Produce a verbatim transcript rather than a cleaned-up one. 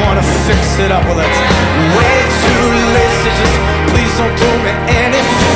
wanna fix it up. Well, it's way too late, so just please don't do me any